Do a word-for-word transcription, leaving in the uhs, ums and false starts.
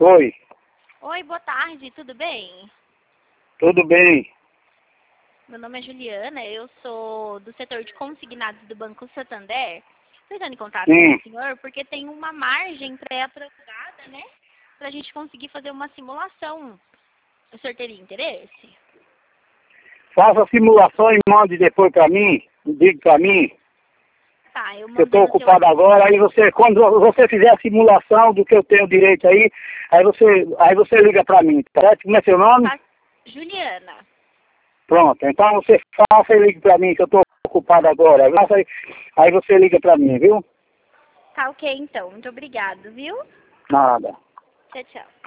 Oi, Oi, boa tarde, tudo bem? tudo bem? Meu nome é Juliana, eu sou do setor de consignados do Banco Santander. Estou entrando em contato com Sim. o senhor porque tem uma margem pré-aprovada, né? Para a gente conseguir fazer uma simulação. O senhor teria interesse? Faça a simulação e mande depois para mim, diga para mim, Tá, eu que eu mando estou no seu ocupado agora, aí você, quando você fizer a simulação do que eu tenho direito aí, aí você, aí você liga para mim, tá certo? Como é seu nome? WhatsApp. Juliana. Pronto, então você faça e ligue para mim, que eu estou ocupado agora. Faça aí, aí você liga para mim, viu? Tá ok então, muito obrigado, viu? Nada. Tchau, tchau.